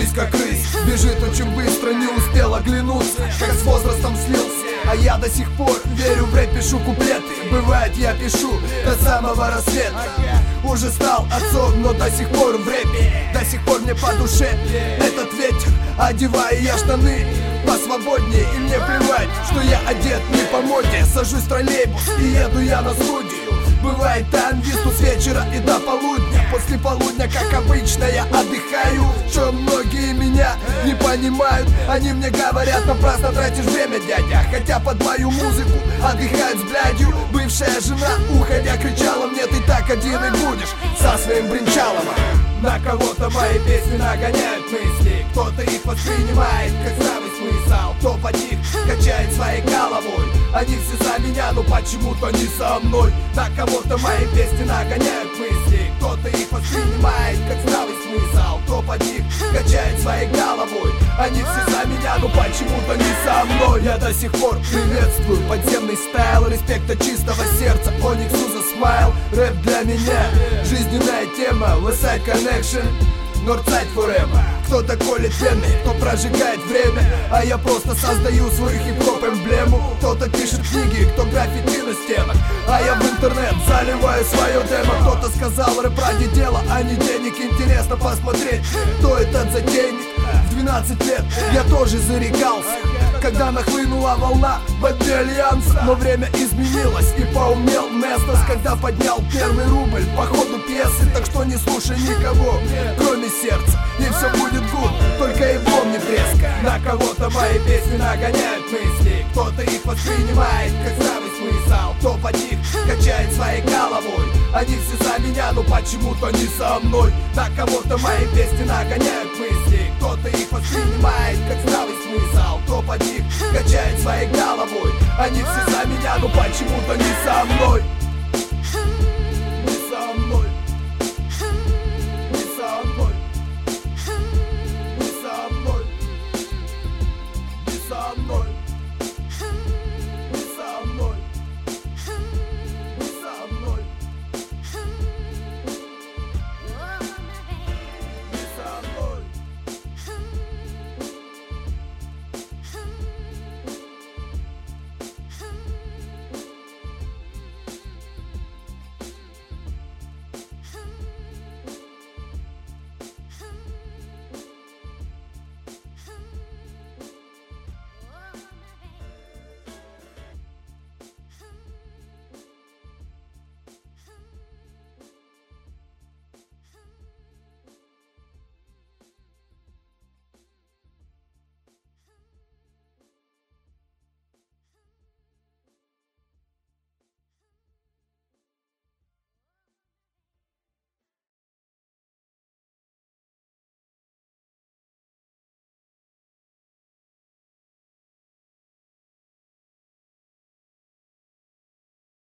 жизнь как рысь, бежит очень быстро, не успел оглянуться, как с возрастом слился. А я до сих пор верю в рэп, пишу куплеты. Бывает, я пишу до самого рассвета. Уже стал отцом, но до сих пор в рэпе. До сих пор мне по душе этот ветер. Одеваю я штаны посвободнее, и мне плевать, что я одет не по моде. Сажусь в троллейбус и еду я на студию. Бывает, там висну с вечера и до полудня. После полудня, как обычно, я отдыхаю. Что многие меня не понимают. Они мне говорят, напрасно тратишь время, дядя. Хотя под мою музыку отдыхают с блядью. Бывшая жена, уходя, кричала мне: ты так один и будешь со своим бринчалом. На кого-то мои песни нагоняют мысли. Кто-то их воспринимает как здравый смысл, кто под них качает своей головой. Они все за меня, но почему-то не со мной. На кого-то мои песни нагоняют мысли. Кто-то их воспринимает как здравый смысл, кто под них качает своей головой. Они все за меня, но почему-то не со мной. Я до сих пор приветствую подземный стайл, респекта чистого сердца, Onyx Uza Smile. Рэп для меня жизненная тема, Westside Connection, Northside Forever. Кто-то колет вены, кто прожигает время, а я просто создаю свою хип-хоп эмблему. Кто-то пишет книги, кто граффити на стенах, а я в интернет заливаю свое демо. Кто-то сказал, рэп ради дела, а не денег. Интересно посмотреть, кто этот затейник. В 12 лет я тоже зарекался, когда нахлынула волна борьбы альянса. Но время изменилось и поумнел Нестас, когда поднял первый рубль по ходу пьесы. Так что не слушай никого, кроме сердца, и все будет гуд, только его не треска. На кого-то мои песни нагоняют мысли. Кто-то их воспринимает как здравый смысл, кто под них качает своей головой. Они все за меня, но почему-то не со мной. На кого-то мои песни нагоняют мысли. Кто-то их воспринимает как здравый